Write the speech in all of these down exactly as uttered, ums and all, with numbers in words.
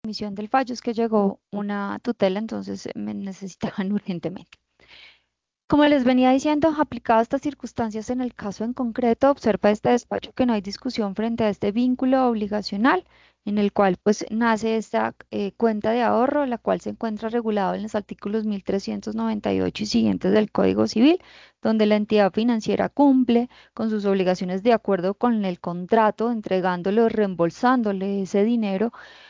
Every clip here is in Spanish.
emisión del fallo es que llegó una tutela, entonces me necesitaban urgentemente. Como les venía diciendo, aplicadas estas circunstancias en el caso en concreto, observa este despacho que no hay discusión frente a este vínculo obligacional en el cual pues nace esta eh, cuenta de ahorro, la cual se encuentra regulado en los artículos mil trescientos noventa y ocho y siguientes del Código Civil, donde la entidad financiera cumple con sus obligaciones de acuerdo con el contrato, entregándole o reembolsándole ese dinero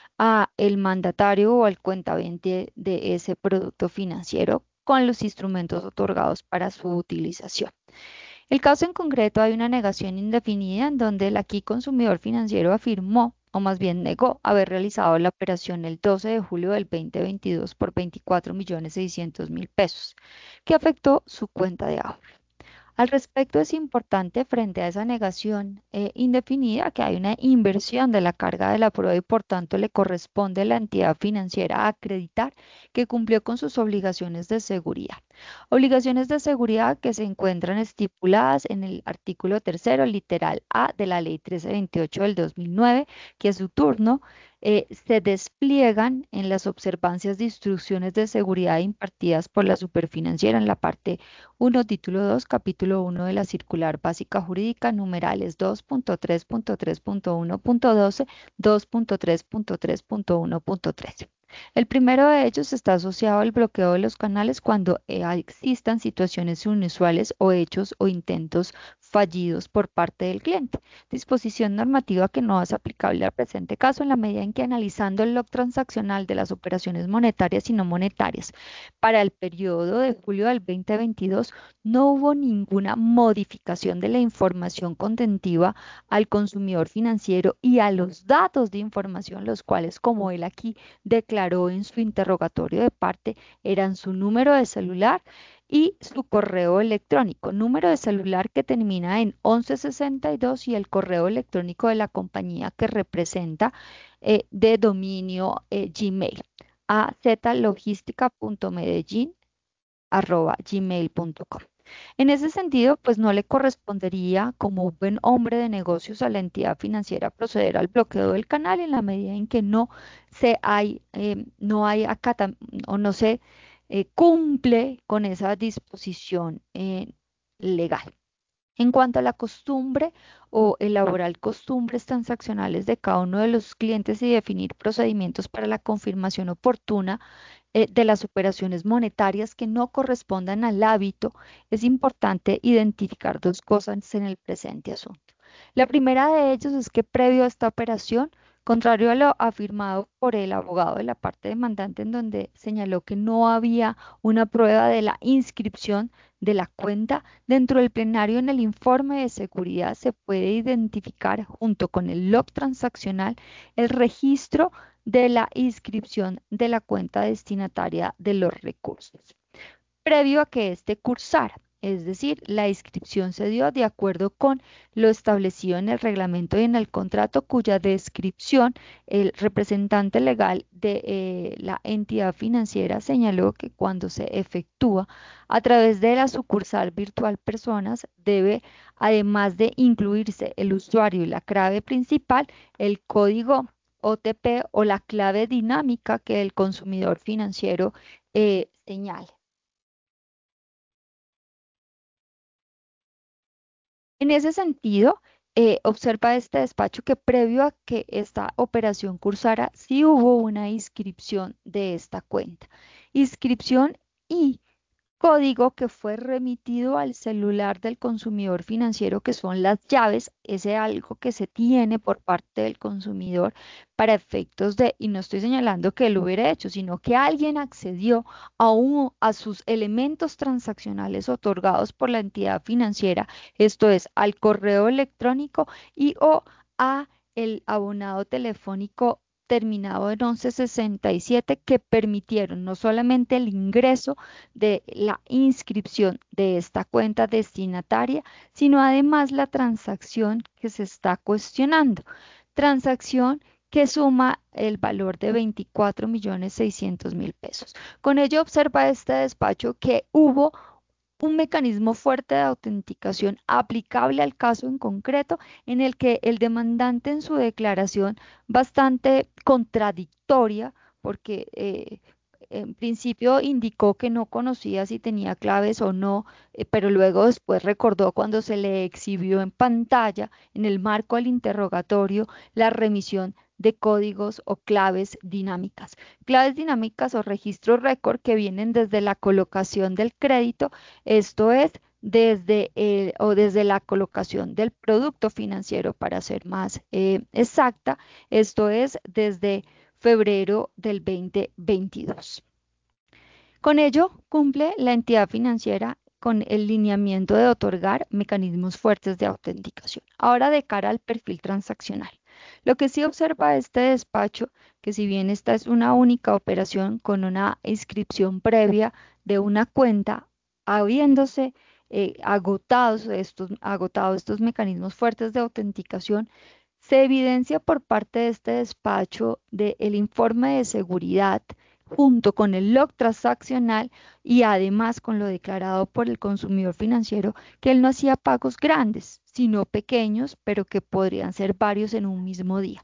a el mandatario o al cuentaviente de ese producto financiero con los instrumentos otorgados para su utilización. El caso en concreto hay una negación indefinida en donde el aquí consumidor financiero afirmó, o más bien negó, haber realizado la operación el doce de julio del dos mil veintidós por veinticuatro millones seiscientos mil pesos, que afectó su cuenta de ahorro. Al respecto, es importante frente a esa negación eh, indefinida que hay una inversión de la carga de la prueba y por tanto le corresponde a la entidad financiera acreditar que cumplió con sus obligaciones de seguridad. Obligaciones de seguridad que se encuentran estipuladas en el artículo tercero, literal A de la Ley trece veintiocho del dos mil nueve, que a su turno eh, se despliegan en las observancias de instrucciones de seguridad impartidas por la superfinanciera en la parte uno, título dos, capítulo uno de la Circular Básica Jurídica, numerales dos punto tres punto tres punto uno punto doce, dos punto tres punto tres punto uno punto trece. El primero de ellos está asociado al bloqueo de los canales cuando eh, existan situaciones inusuales o hechos o intentos fallidos por parte del cliente. Disposición normativa que no es aplicable al presente caso en la medida en que analizando el log transaccional de las operaciones monetarias y no monetarias para el periodo de julio del dos mil veintidós no hubo ninguna modificación de la información contentiva al consumidor financiero y a los datos de información, los cuales, como él aquí declaró en su interrogatorio de parte, eran su número de celular y su correo electrónico, número de celular que termina en once sesenta y dos y el correo electrónico de la compañía que representa eh, de dominio eh, Gmail a zlogística.medellín arroba gmail punto com. En ese sentido, pues no le correspondería como buen hombre de negocios a la entidad financiera proceder al bloqueo del canal en la medida en que no se hay, eh, no hay acata o no se eh, cumple con esa disposición eh, legal. En cuanto a la costumbre o elaborar costumbres transaccionales de cada uno de los clientes y definir procedimientos para la confirmación oportuna eh, de las operaciones monetarias que no correspondan al hábito, es importante identificar dos cosas en el presente asunto. La primera de ellos es que previo a esta operación, contrario a lo afirmado por el abogado de la parte demandante, en donde señaló que no había una prueba de la inscripción de la cuenta, dentro del plenario en el informe de seguridad se puede identificar junto con el log transaccional el registro de la inscripción de la cuenta destinataria de los recursos, previo a que éste cursara. Es decir, la inscripción se dio de acuerdo con lo establecido en el reglamento y en el contrato, cuya descripción el representante legal de eh, la entidad financiera señaló que cuando se efectúa a través de la sucursal virtual personas, debe, además de incluirse el usuario y la clave principal, el código O T P o la clave dinámica que el consumidor financiero eh, señale. En ese sentido, eh, observa este despacho que previo a que esta operación cursara, sí hubo una inscripción de esta cuenta. Inscripción y código que fue remitido al celular del consumidor financiero, que son las llaves, ese algo que se tiene por parte del consumidor para efectos de, y no estoy señalando que lo hubiera hecho, sino que alguien accedió a, un, a sus elementos transaccionales otorgados por la entidad financiera, esto es, al correo electrónico y o a el abonado telefónico terminado en once sesenta y siete que permitieron no solamente el ingreso de la inscripción de esta cuenta destinataria, sino además la transacción que se está cuestionando. Transacción que suma el valor de veinticuatro millones seiscientos mil pesos. Con ello observa este despacho que hubo un mecanismo fuerte de autenticación aplicable al caso en concreto, en el que el demandante en su declaración bastante contradictoria, porque eh, en principio indicó que no conocía si tenía claves o no, eh, pero luego después recordó cuando se le exhibió en pantalla, en el marco del interrogatorio, la remisión de códigos o claves dinámicas. Claves dinámicas o registros récord que vienen desde la colocación del crédito, esto es, desde, el- o desde la colocación del producto financiero, para ser más eh, exacta, esto es desde febrero del dos mil veintidós. Con ello, cumple la entidad financiera con el lineamiento de otorgar mecanismos fuertes de autenticación. Ahora, de cara al perfil transaccional. Lo que sí observa este despacho, que si bien esta es una única operación con una inscripción previa de una cuenta, habiéndose eh, agotados estos, agotado estos mecanismos fuertes de autenticación, se evidencia por parte de este despacho del informe de seguridad junto con el log transaccional y además con lo declarado por el consumidor financiero, que él no hacía pagos grandes, sino pequeños, pero que podrían ser varios en un mismo día.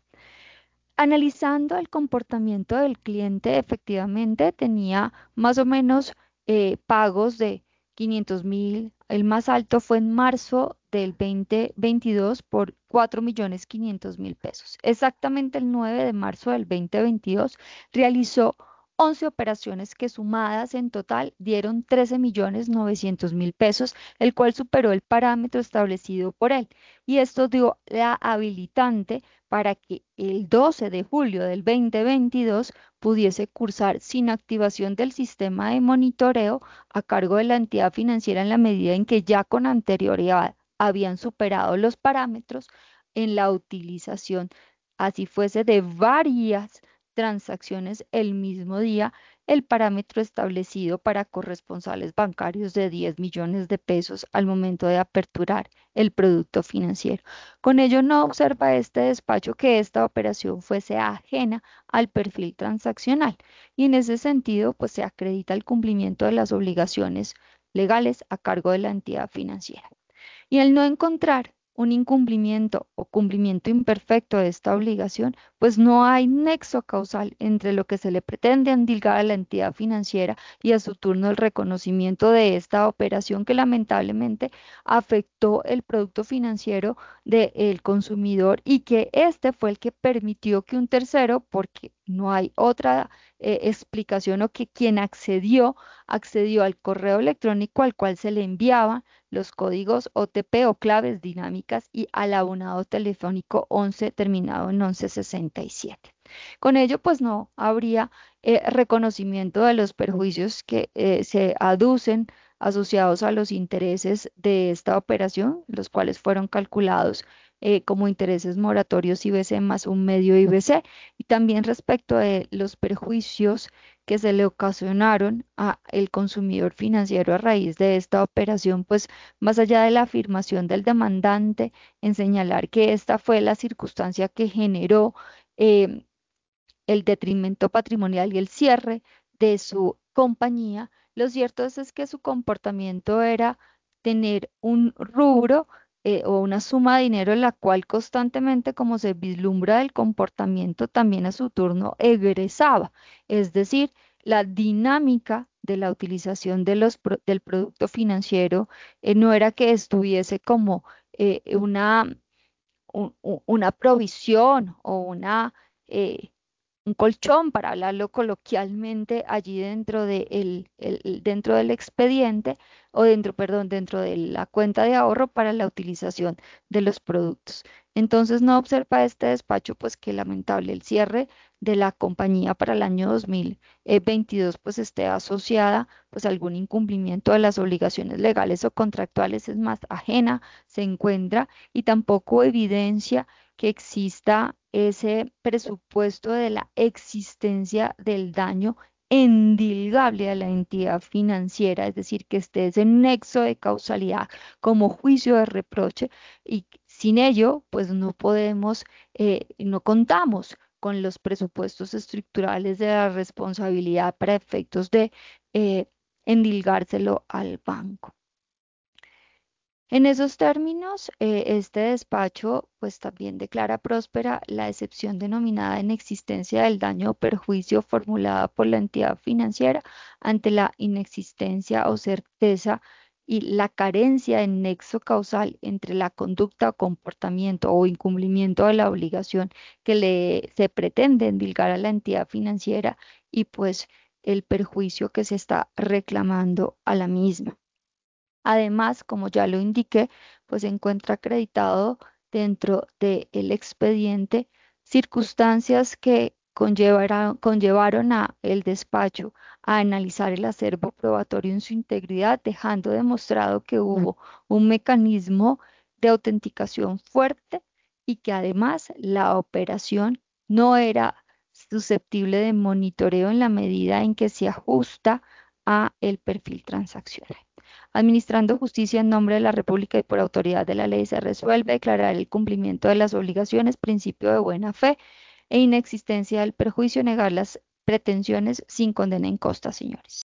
Analizando el comportamiento del cliente, efectivamente tenía más o menos eh, pagos de quinientos mil. El más alto fue en marzo del dos mil veintidós por cuatro millones quinientos mil pesos. Exactamente el nueve de marzo del dos mil veintidós realizó once operaciones que, sumadas en total, dieron trece millones novecientos mil pesos, el cual superó el parámetro establecido por él. Y esto dio la habilitante para que el doce de julio del dos mil veintidós pudiese cursar sin activación del sistema de monitoreo a cargo de la entidad financiera, en la medida en que ya con anterioridad habían superado los parámetros en la utilización, así fuese de varias transacciones el mismo día, el parámetro establecido para corresponsales bancarios de diez millones de pesos al momento de aperturar el producto financiero. Con ello, no observa este despacho que esta operación fuese ajena al perfil transaccional, y en ese sentido, pues se acredita el cumplimiento de las obligaciones legales a cargo de la entidad financiera. Y al no encontrar un incumplimiento o cumplimiento imperfecto de esta obligación, pues no hay nexo causal entre lo que se le pretende endilgar a la entidad financiera y, a su turno, el reconocimiento de esta operación, que lamentablemente afectó el producto financiero del consumidor, y que este fue el que permitió que un tercero, porque no hay otra eh, explicación, o que quien accedió, accedió al correo electrónico al cual se le enviaba los códigos O T P o claves dinámicas, y al abonado telefónico once terminado en once sesenta y siete. Con ello, pues no habría eh, reconocimiento de los perjuicios que eh, se aducen asociados a los intereses de esta operación, los cuales fueron calculados eh, como intereses moratorios I B C más un medio I B C, y también respecto de los perjuicios que se le ocasionaron a el consumidor financiero a raíz de esta operación, pues más allá de la afirmación del demandante en señalar que esta fue la circunstancia que generó eh, el detrimento patrimonial y el cierre de su compañía, lo cierto es, es que su comportamiento era tener un rubro eh, o una suma de dinero, en la cual constantemente, como se vislumbra del comportamiento, también a su turno egresaba. Es decir, la dinámica de la utilización de los, pro- del producto financiero eh, no era que estuviese como eh, una, un- u- una provisión o una... eh, un colchón, para hablarlo coloquialmente, allí dentro de el- el- dentro del expediente, o dentro, perdón, dentro de la cuenta de ahorro para la utilización de los productos. Entonces, no observa este despacho, pues que lamentable el cierre de la compañía para el año dos mil veintidós, pues esté asociada pues a algún incumplimiento de las obligaciones legales o contractuales. Es más, ajena se encuentra, y tampoco evidencia que exista ese presupuesto de la existencia del daño endilgable a la entidad financiera, es decir, que esté ese nexo de causalidad como juicio de reproche, y sin ello, pues no podemos, eh, no contamos con los presupuestos estructurales de la responsabilidad para efectos de eh, endilgárselo al banco. En esos términos, eh, este despacho pues también declara próspera la excepción denominada inexistencia del daño o perjuicio formulada por la entidad financiera ante la inexistencia o certeza y la carencia de nexo causal entre la conducta o comportamiento o incumplimiento de la obligación que le se pretende endilgar a la entidad financiera y pues el perjuicio que se está reclamando a la misma. Además, como ya lo indiqué, pues se encuentra acreditado dentro del expediente circunstancias que conllevara- conllevaron a el despacho a analizar el acervo probatorio en su integridad, dejando demostrado que hubo un mecanismo de autenticación fuerte y que además la operación no era susceptible de monitoreo en la medida en que se ajusta a el perfil transaccional. Administrando justicia en nombre de la República y por autoridad de la ley, se resuelve declarar el cumplimiento de las obligaciones, principio de buena fe e inexistencia del perjuicio, negar las pretensiones sin condena en costa, señores.